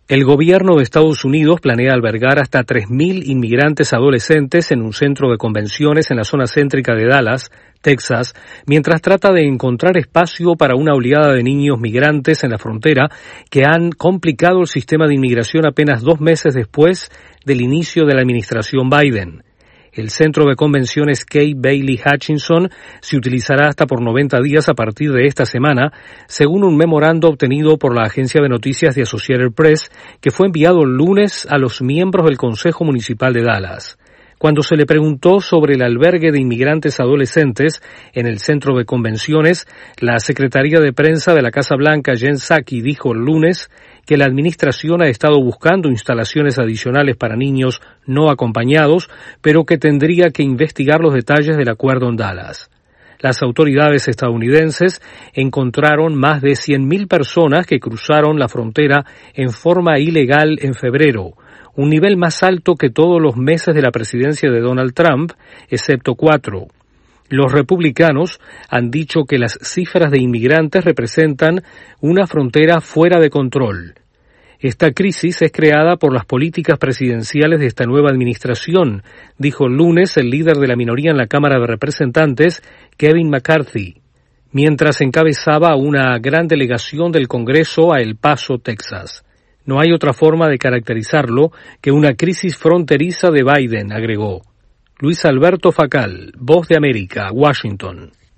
El gobierno de Estados Unidos planea albergar hasta 3.000 inmigrantes adolescentes en un centro de convenciones en la zona céntrica de Dallas, Texas, mientras trata de encontrar espacio para una oleada de niños migrantes en la frontera que han complicado el sistema de inmigración apenas 2 meses después del inicio de la administración Biden. El centro de convenciones Kay Bailey Hutchinson se utilizará hasta por 90 días a partir de esta semana, según un memorando obtenido por la agencia de noticias de Associated Press, que fue enviado el lunes a los miembros del Consejo Municipal de Dallas. Cuando se le preguntó sobre el albergue de inmigrantes adolescentes en el centro de convenciones, la secretaria de prensa de la Casa Blanca, Jen Psaki, dijo el lunes que la administración ha estado buscando instalaciones adicionales para niños no acompañados, pero que tendría que investigar los detalles del acuerdo en Dallas. Las autoridades estadounidenses encontraron más de 100.000 personas que cruzaron la frontera en forma ilegal en febrero, un nivel más alto que todos los meses de la presidencia de Donald Trump, excepto 4. Los republicanos han dicho que las cifras de inmigrantes representan una frontera fuera de control. Esta crisis es creada por las políticas presidenciales de esta nueva administración, dijo el lunes el líder de la minoría en la Cámara de Representantes, Kevin McCarthy, mientras encabezaba una gran delegación del Congreso a El Paso, Texas. No hay otra forma de caracterizarlo que una crisis fronteriza de Biden, agregó. Luis Alberto Facal, Voz de América, Washington.